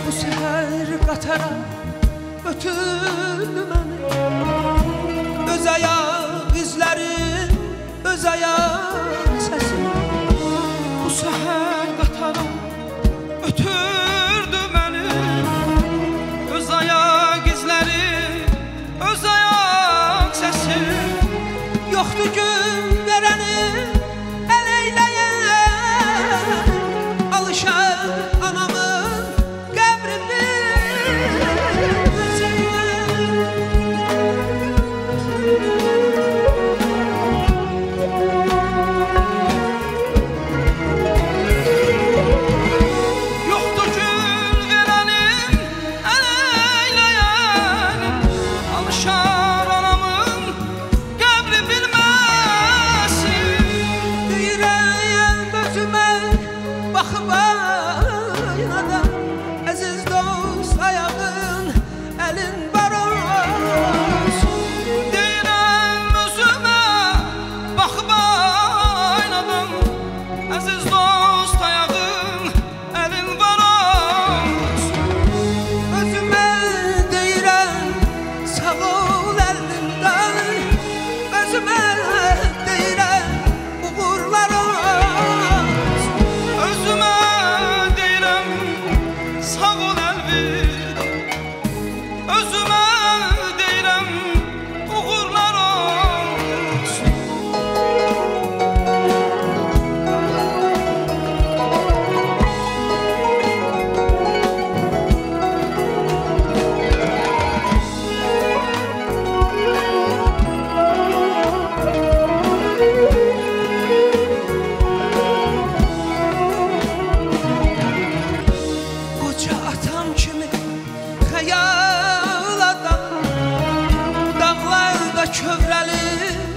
Bu seher qatara ötürdü məni. Öz ayaq izlərim, öz ayaq səsim. Bu seher qatara ötürdü məni. Öz ayaq izlərim, öz ayaq səsim. Yoxdur gün verəni əl eyləyən, alışar anamın qəbrini. Yoxdur gün verənim əl eyləyən, alışar anamın qəbri bilməsin. Deyirəm özümə baxıb aynadan, əziz dost ayağın əlin var olsun. Deyirəm özümə baxıb aynadan, əziz dost ayağın əlin var olsun. Özümə deyirəm sağ ol əlindən, özümə deyirəm uğurlar olsun. Özümə deyirəm sağ ol əlvida, özümə deyirəm uğurlar olsun. Qoca atam kimi xəyal adam, dağlarda kövrəli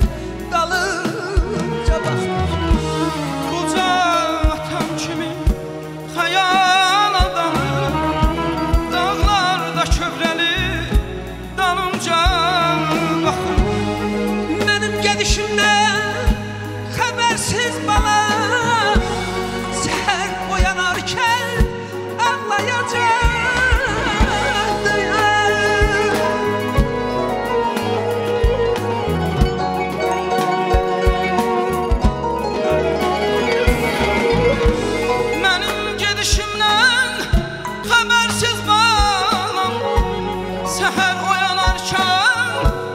dalınca baxır. Qoca atam kimi xəyal adam, dağlarda kövrəli dalınca baxır. Mənim gedişimdən xəbərsiz balam, səhər oyanarkən ağlayacaqdı. Mənim gedişimdən xəbərsiz balam, səhər oyanarkən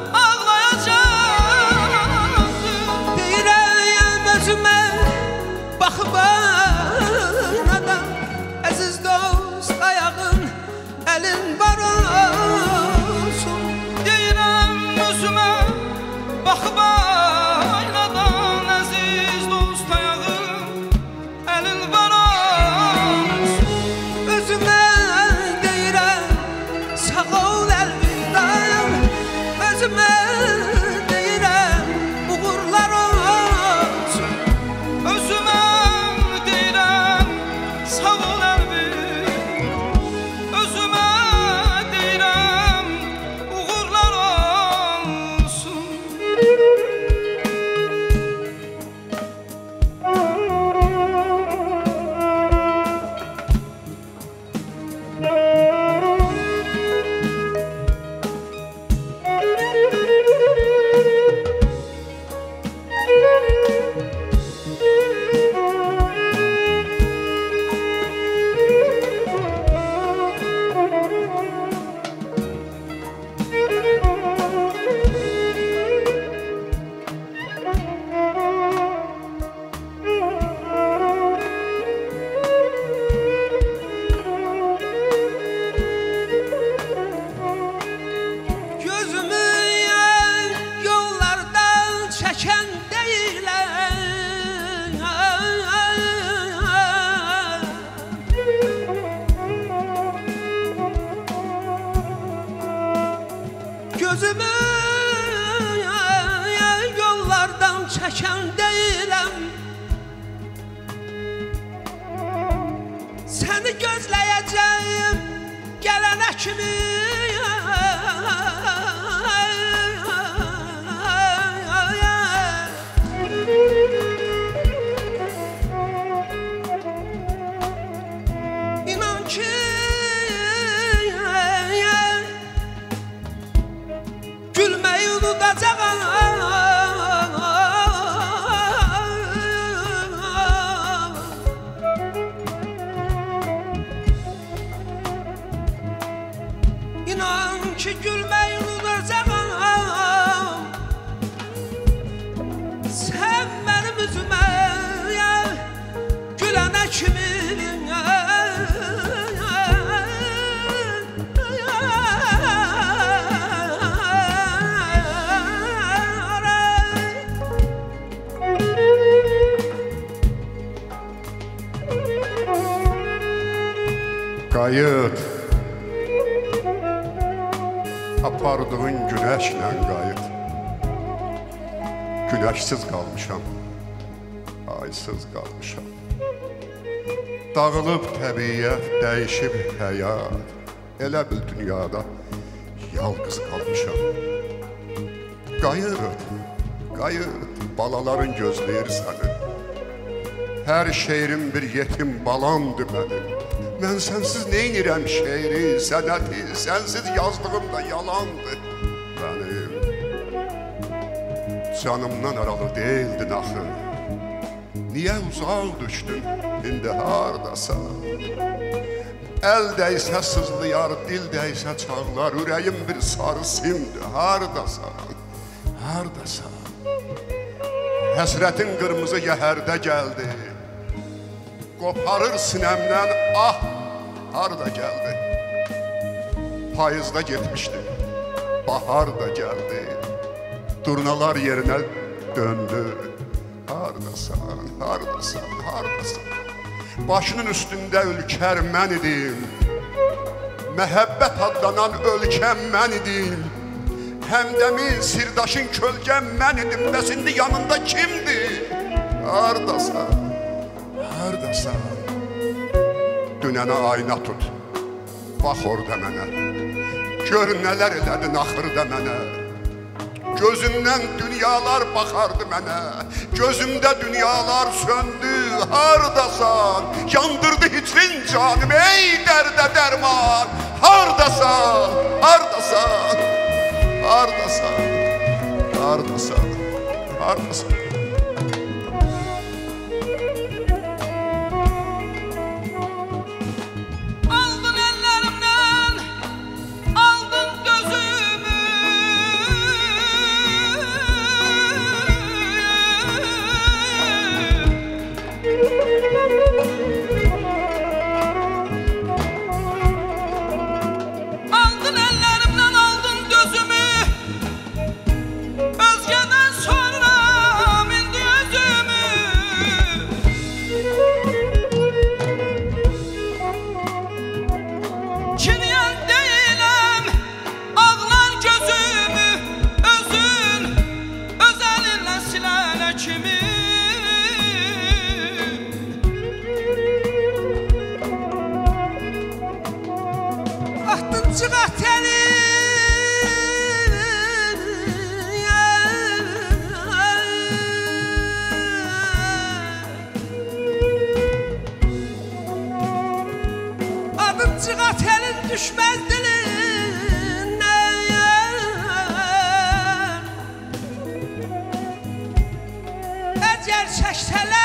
ağlayacaqdı. Deyirəm özümə baxıb aynadan, əziz dost ayağın əlin var olsun. Deyirəm özümə baxıb aynadan, əziz dost ayağın əlin var olsun. Özümə deyirəm sağ ol əlvida, özümə deyirəm uğurlar olsun. Özümə deyirəm sağ ol əlvida, özümə deyirəm uğurlar olsun. Gözümü yollardan çəkən deyiləm, gözümü yollardan çəkən deyiləm. Səni gözləyəcəyim gələnə kimi. İnan ki İnan ki gülmeyi unutacağım. Sen benim üzüme gülene kimi Qayıt, apardığın güneşlə qayıt. Güneşsiz qalmışam, aysız qalmışam. Dağılıb təbiyyət, dəyişib həyat. Elə bil dünyada yalqız qalmışam. Qayıt, qayıt, balaların gözləyir səni. Hər şeirim bir yetim balamdır mənim. Mən sənsiz neynirəm şeiri, sənəti, sənsiz yazdığım da yalandır mənim. Canımdan aralı deyildin axı. Niyə uzaq düşdün, indi hardasan? Əl dəysə sızlayar, dil dəysə çağlar, ürəyim bir sarı simdir, hardasan? Hardasan? Həsrətin qırmızı yəhərdə gəldi. Qoparır sinəmdən, ah, harda gəldi? Payızda getmişdi, bahar da gəldi. Durnalar yerinə döndü. Hardasan, hardasan, hardasan? Başının üstündə ülkər mən idim. Məhəbbət adlanan ölkəm mən idim. Həmdəmin, sirdaşın kölgəm mən idim. Bəs indi yanında kimdir? Hardasan? Hardasan? Dünənə ayna tut, bax orada mənə. Gör nələr elədin axırda mənə. Gözündən dünyalar baxardı mənə. Gözümdə dünyalar söndü, hardasan? Yandırdı hitrin canım, ey dərdə dərman. Hardasan? Hardasan? Hardasan? Hardasan? Hardasan? Düşmez dilinden. Ecel çekseler